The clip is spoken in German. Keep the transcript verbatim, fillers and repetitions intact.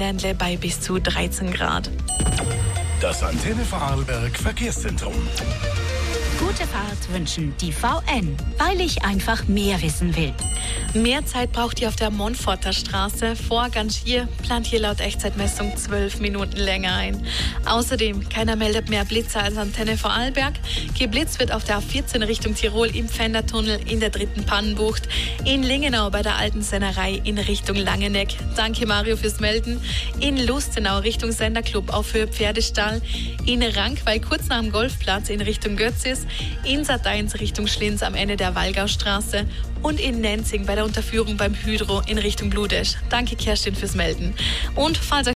Ländle bei bis zu dreizehn Grad. Das Antenne Vorarlberg Verkehrszentrum. Gute Fahrt wünschen die V N, weil ich einfach mehr wissen will. Mehr Zeit braucht ihr auf der Montforter Straße. Vor Gangier plant hier laut Echtzeitmessung zwölf Minuten länger ein. Außerdem, keiner meldet mehr Blitzer als Antenne Vorarlberg. Geblitzt wird auf der A vierzehn Richtung Tirol im Pfändertunnel in der dritten Pannenbucht. In Lingenau bei der Alten Sennerei in Richtung Langeneck. Danke Mario fürs Melden. In Lustenau Richtung Senderclub auf Höhe Pferdestall. In Rankweil kurz nach dem Golfplatz in Richtung Götzis. In Sat eins Richtung Schlins am Ende der Wallgaustraße und in Nenzing bei der Unterführung beim Hydro in Richtung Bludesch. Danke Kerstin fürs Melden. Und falls